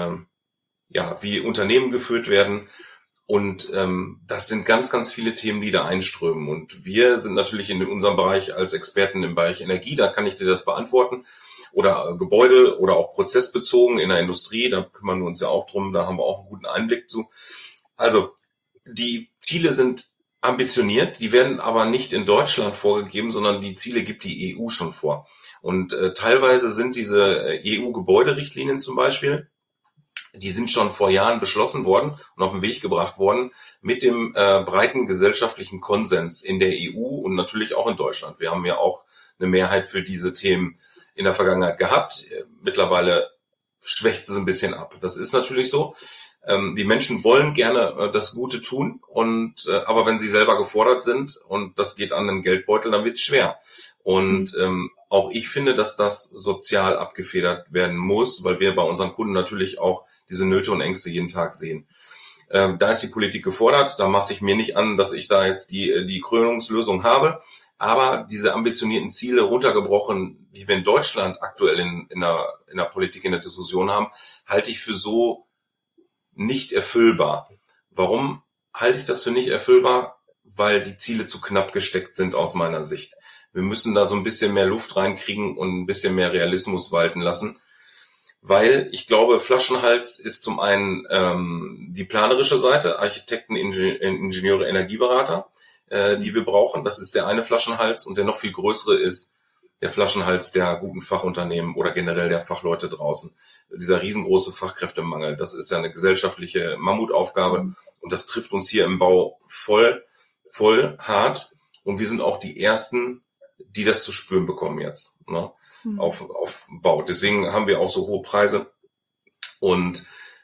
wie Unternehmen geführt werden. Und das sind ganz, ganz viele Themen, die da einströmen. Und wir sind natürlich in unserem Bereich als Experten im Bereich Energie, da kann ich dir das beantworten. Oder Gebäude oder auch prozessbezogen in der Industrie, da kümmern wir uns ja auch drum, da haben wir auch einen guten Einblick zu. Also die Ziele sind ambitioniert, die werden aber nicht in Deutschland vorgegeben, sondern die Ziele gibt die EU schon vor. Und teilweise sind diese EU-Gebäuderichtlinien zum Beispiel, die sind schon vor Jahren beschlossen worden und auf den Weg gebracht worden mit dem breiten gesellschaftlichen Konsens in der EU und natürlich auch in Deutschland. Wir haben ja auch eine Mehrheit für diese Themen in der Vergangenheit gehabt. Mittlerweile schwächt es ein bisschen ab. Das ist natürlich so. Die Menschen wollen gerne das Gute tun, und aber wenn sie selber gefordert sind und das geht an den Geldbeutel, dann wird es schwer. Und auch ich finde, dass das sozial abgefedert werden muss, weil wir bei unseren Kunden natürlich auch diese Nöte und Ängste jeden Tag sehen. Da ist die Politik gefordert, da maße ich mir nicht an, dass ich da jetzt die Krönungslösung habe. Aber diese ambitionierten Ziele runtergebrochen, die wir in Deutschland aktuell in der Politik, in der Diskussion haben, halte ich für so nicht erfüllbar. Warum halte ich das für nicht erfüllbar? Weil die Ziele zu knapp gesteckt sind aus meiner Sicht. Wir müssen da so ein bisschen mehr Luft reinkriegen und ein bisschen mehr Realismus walten lassen. Weil ich glaube, Flaschenhals ist zum einen die planerische Seite, Architekten, Ingenieure, Energieberater, die wir brauchen. Das ist der eine Flaschenhals, und der noch viel größere ist der Flaschenhals der guten Fachunternehmen oder generell der Fachleute draußen. Dieser riesengroße Fachkräftemangel, das ist ja eine gesellschaftliche Mammutaufgabe, und das trifft uns hier im Bau voll hart, und wir sind auch die Ersten, die das zu spüren bekommen jetzt, ne? Auf Bau. Deswegen haben wir auch so hohe Preise und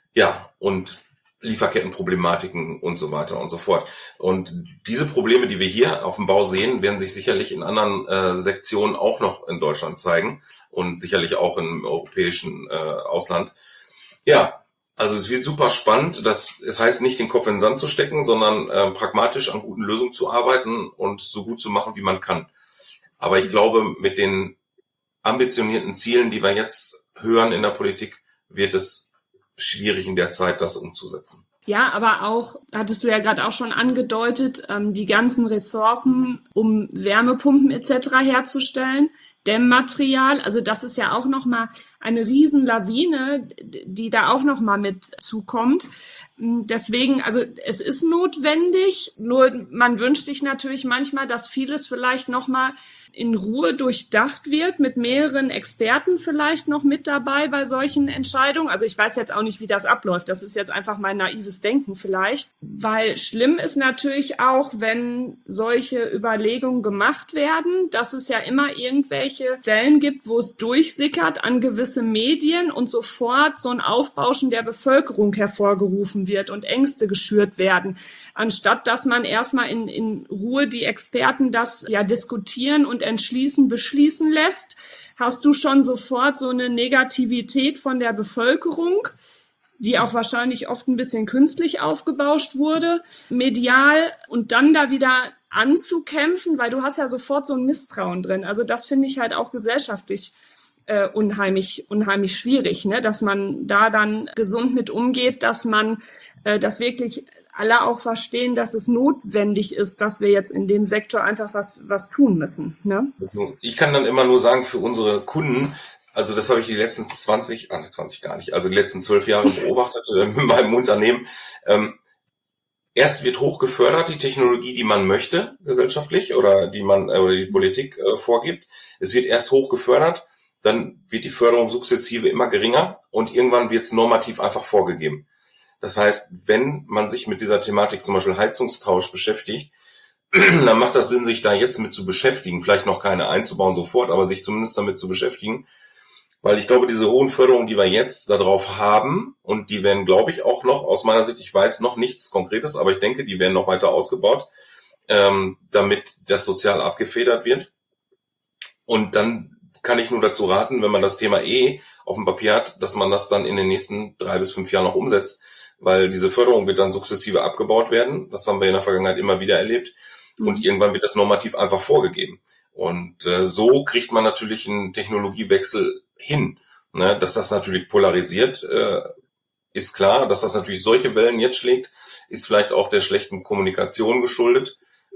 Lieferkettenproblematiken und so weiter und so fort. Und diese Probleme, die wir hier auf dem Bau sehen, werden sich sicherlich in anderen Sektionen auch noch in Deutschland zeigen und sicherlich auch im europäischen Ausland. Ja, also es wird super spannend. Es heißt nicht, den Kopf in den Sand zu stecken, sondern pragmatisch an guten Lösungen zu arbeiten und so gut zu machen, wie man kann. Aber ich glaube, mit den ambitionierten Zielen, die wir jetzt hören in der Politik, wird es schwierig in der Zeit, das umzusetzen. Ja, aber auch, hattest du ja gerade auch schon angedeutet, die ganzen Ressourcen, um Wärmepumpen etc. herzustellen, Dämmmaterial, also das ist ja auch nochmal eine Riesenlawine, die da auch nochmal mit zukommt. Deswegen, also es ist notwendig, nur man wünscht sich natürlich manchmal, dass vieles vielleicht nochmal in Ruhe durchdacht wird, mit mehreren Experten vielleicht noch mit dabei bei solchen Entscheidungen. Also ich weiß jetzt auch nicht, wie das abläuft. Das ist jetzt einfach mein naives Denken vielleicht. Weil schlimm ist natürlich auch, wenn solche Überlegungen gemacht werden, dass es ja immer irgendwelche Stellen gibt, wo es durchsickert an gewisse Medien und sofort so ein Aufbauschen der Bevölkerung hervorgerufen wird und Ängste geschürt werden, anstatt dass man erstmal in Ruhe die Experten das ja diskutieren und beschließen lässt, hast du schon sofort so eine Negativität von der Bevölkerung, die auch wahrscheinlich oft ein bisschen künstlich aufgebauscht wurde, medial, und dann da wieder anzukämpfen, weil du hast ja sofort so ein Misstrauen drin. Also das finde ich halt auch gesellschaftlich unheimlich schwierig, ne? Dass man da dann gesund mit umgeht, dass wirklich alle auch verstehen, dass es notwendig ist, dass wir jetzt in dem Sektor einfach was tun müssen, ne? Also ich kann dann immer nur sagen, für unsere Kunden, also das habe ich die letzten 20 gar nicht, also die letzten 12 Jahre beobachtet mit meinem Unternehmen. Erst wird hoch gefördert die Technologie, die man möchte gesellschaftlich oder die Politik vorgibt. Es wird erst hoch gefördert, dann wird die Förderung sukzessive immer geringer und irgendwann wird es normativ einfach vorgegeben. Das heißt, wenn man sich mit dieser Thematik zum Beispiel Heizungstausch beschäftigt, dann macht das Sinn, sich da jetzt mit zu beschäftigen, vielleicht noch keine einzubauen sofort, aber sich zumindest damit zu beschäftigen. Weil ich glaube, diese hohen Förderungen, die wir jetzt darauf haben, und die werden, glaube ich, auch noch, aus meiner Sicht, ich weiß noch nichts Konkretes, aber ich denke, die werden noch weiter ausgebaut, damit das sozial abgefedert wird. Und dann kann ich nur dazu raten, wenn man das Thema auf dem Papier hat, dass man das dann in den nächsten 3 bis 5 Jahren noch umsetzt, weil diese Förderung wird dann sukzessive abgebaut werden. Das haben wir in der Vergangenheit immer wieder erlebt. Und irgendwann wird das normativ einfach vorgegeben. Und so kriegt man natürlich einen Technologiewechsel hin. Ne? Dass das natürlich polarisiert, ist klar. Dass das natürlich solche Wellen jetzt schlägt, ist vielleicht auch der schlechten Kommunikation geschuldet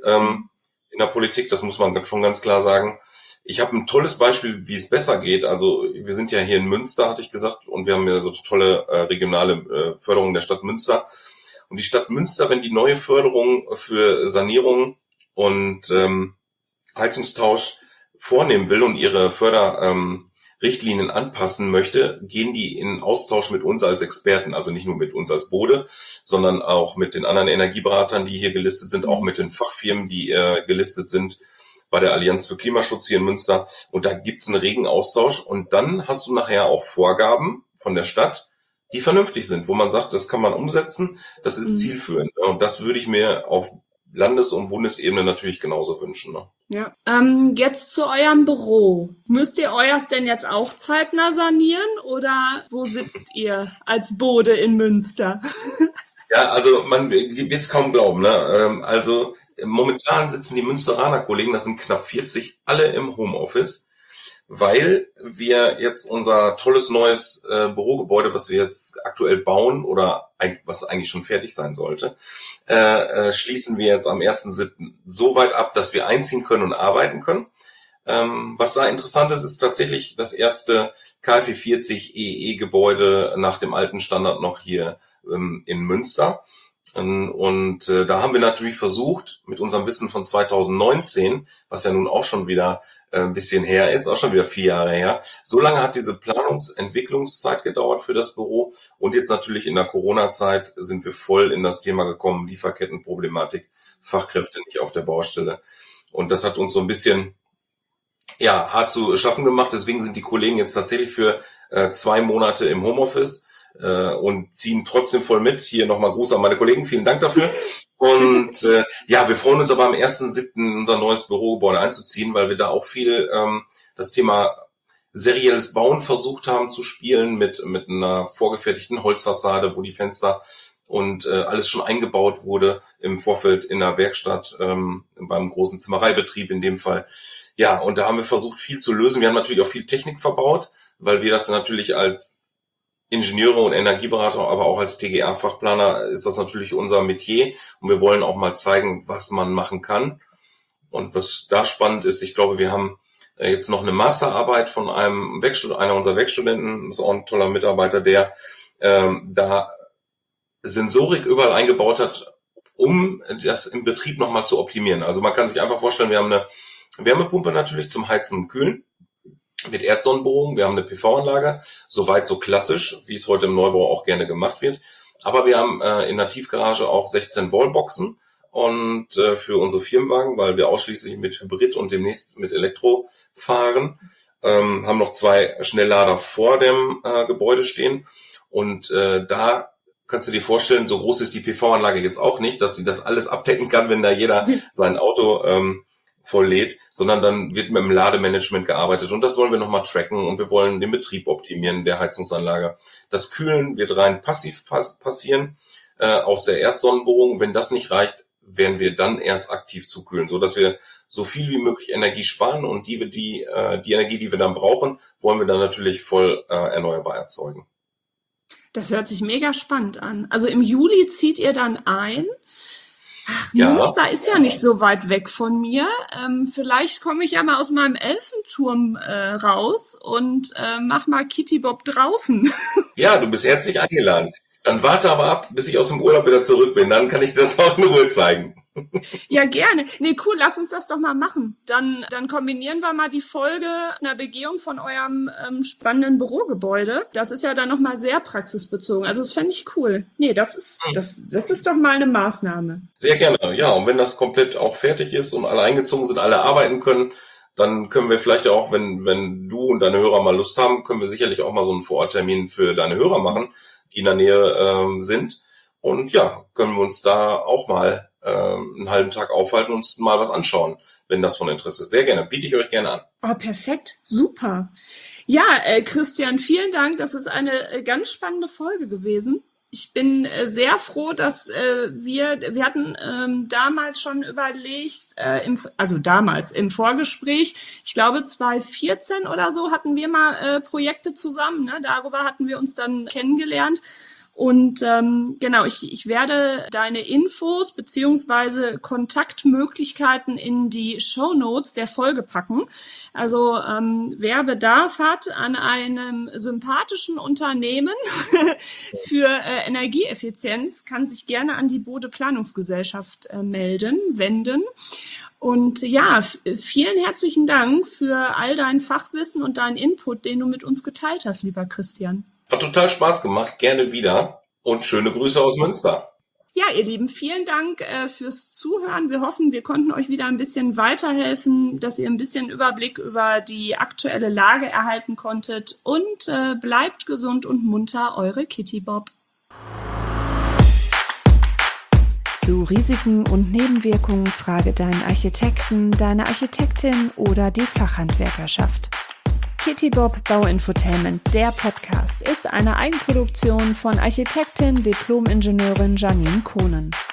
in der Politik. Das muss man schon ganz klar sagen. Ich habe ein tolles Beispiel, wie es besser geht. Also wir sind ja hier in Münster, hatte ich gesagt, und wir haben ja so tolle regionale Förderung der Stadt Münster. Und die Stadt Münster, wenn die neue Förderung für Sanierung und Heizungstausch vornehmen will und ihre Förderrichtlinien anpassen möchte, gehen die in Austausch mit uns als Experten, also nicht nur mit uns als Bode, sondern auch mit den anderen Energieberatern, die hier gelistet sind, auch mit den Fachfirmen, die gelistet sind bei der Allianz für Klimaschutz hier in Münster. Und da gibt's einen regen Austausch. Und dann hast du nachher auch Vorgaben von der Stadt, die vernünftig sind, wo man sagt, das kann man umsetzen, das ist zielführend. Und das würde ich mir auf Landes- und Bundesebene natürlich genauso wünschen. Ne? Ja. Jetzt zu eurem Büro. Müsst ihr euers denn jetzt auch zeitnah sanieren oder wo sitzt ihr als Bode in Münster? Ja, also man wird es kaum glauben. Ne? Also momentan sitzen die Münsteraner Kollegen, das sind knapp 40, alle im Homeoffice, weil wir jetzt unser tolles neues Bürogebäude, was wir jetzt aktuell bauen oder was eigentlich schon fertig sein sollte, schließen wir jetzt am 1.7. so weit ab, dass wir einziehen können und arbeiten können. Was da interessant ist, ist tatsächlich das erste KfW 40 EE-Gebäude nach dem alten Standard noch hier in Münster. Und da haben wir natürlich versucht, mit unserem Wissen von 2019, was ja nun auch schon wieder ein bisschen her ist, auch schon wieder 4 Jahre her, so lange hat diese Planungsentwicklungszeit gedauert für das Büro. Und jetzt natürlich in der Corona-Zeit sind wir voll in das Thema gekommen, Lieferkettenproblematik, Fachkräfte nicht auf der Baustelle. Und das hat uns so ein bisschen hart zu schaffen gemacht. Deswegen sind die Kollegen jetzt tatsächlich für 2 Monate im Homeoffice und ziehen trotzdem voll mit. Hier nochmal Gruß an meine Kollegen. Vielen Dank dafür. Und wir freuen uns aber am 1.7. in unser neues Bürogebäude einzuziehen, weil wir da auch viel das Thema serielles Bauen versucht haben zu spielen mit einer vorgefertigten Holzfassade, wo die Fenster und alles schon eingebaut wurde im Vorfeld in der Werkstatt, beim großen Zimmereibetrieb in dem Fall. Ja, und da haben wir versucht, viel zu lösen. Wir haben natürlich auch viel Technik verbaut, weil wir das natürlich als Ingenieure und Energieberater, aber auch als TGA-Fachplaner ist das natürlich unser Metier. Und wir wollen auch mal zeigen, was man machen kann. Und was da spannend ist, ich glaube, wir haben jetzt noch eine Masterarbeit von einer unserer Werkstudenten, das ist auch ein toller Mitarbeiter, der da Sensorik überall eingebaut hat, um das im Betrieb nochmal zu optimieren. Also man kann sich einfach vorstellen, wir haben eine Wärmepumpe natürlich zum Heizen und Kühlen mit Erdsonnenbohrung. Wir haben eine PV-Anlage, soweit so klassisch, wie es heute im Neubau auch gerne gemacht wird. Aber wir haben in der Tiefgarage auch 16 Wallboxen und für unsere Firmenwagen, weil wir ausschließlich mit Hybrid und demnächst mit Elektro fahren, haben noch 2 Schnelllader vor dem Gebäude stehen. Und da kannst du dir vorstellen, so groß ist die PV-Anlage jetzt auch nicht, dass sie das alles abdecken kann, wenn da jeder sein Auto voll lädt, sondern dann wird mit dem Lademanagement gearbeitet und das wollen wir nochmal tracken und wir wollen den Betrieb optimieren der Heizungsanlage. Das Kühlen wird rein passiv passieren aus der Erdsonnenbohrung. Wenn das nicht reicht, werden wir dann erst aktiv zukühlen, so dass wir so viel wie möglich Energie sparen und die Energie, die wir dann brauchen, wollen wir dann natürlich voll erneuerbar erzeugen. Das hört sich mega spannend an. Also im Juli zieht ihr dann ein. Ach, Ja. Münster ist ja nicht so weit weg von mir. Vielleicht komme ich ja mal aus meinem Elfenturm raus und mach mal Kitty Bob draußen. Ja, du bist herzlich eingeladen. Dann warte aber ab, bis ich aus dem Urlaub wieder zurück bin. Dann kann ich das auch in Ruhe zeigen. Ja, gerne. Nee, cool, lass uns das doch mal machen. Dann kombinieren wir mal die Folge einer Begehung von eurem spannenden Bürogebäude. Das ist ja dann nochmal sehr praxisbezogen. Also das fände ich cool. Nee, das ist doch mal eine Maßnahme. Sehr gerne, ja. Und wenn das komplett auch fertig ist und alle eingezogen sind, alle arbeiten können, dann können wir vielleicht auch, wenn du und deine Hörer mal Lust haben, können wir sicherlich auch mal so einen Vororttermin für deine Hörer machen, die in der Nähe sind. Und ja, können wir uns da auch mal einen halben Tag aufhalten und uns mal was anschauen, wenn das von Interesse ist. Sehr gerne, biete ich euch gerne an. Oh, perfekt, super. Ja, Christian, vielen Dank. Das ist eine ganz spannende Folge gewesen. Ich bin sehr froh, dass wir hatten damals schon überlegt, damals im Vorgespräch, ich glaube 2014 oder so, hatten wir mal Projekte zusammen. Ne? Darüber hatten wir uns dann kennengelernt. Und genau, ich werde deine Infos beziehungsweise Kontaktmöglichkeiten in die Shownotes der Folge packen. Also wer Bedarf hat an einem sympathischen Unternehmen für Energieeffizienz, kann sich gerne an die Bode Planungsgesellschaft wenden. Und ja, vielen herzlichen Dank für all dein Fachwissen und deinen Input, den du mit uns geteilt hast, lieber Christian. Hat total Spaß gemacht, gerne wieder und schöne Grüße aus Münster. Ja, ihr Lieben, vielen Dank fürs Zuhören. Wir hoffen, wir konnten euch wieder ein bisschen weiterhelfen, dass ihr ein bisschen Überblick über die aktuelle Lage erhalten konntet und bleibt gesund und munter, eure Kitty Bob. Zu Risiken und Nebenwirkungen frage deinen Architekten, deine Architektin oder die Fachhandwerkerschaft. Kitty Bob Bauinfotainment, der Podcast, ist eine Eigenproduktion von Architektin, Diplom-Ingenieurin Janine Kohnen.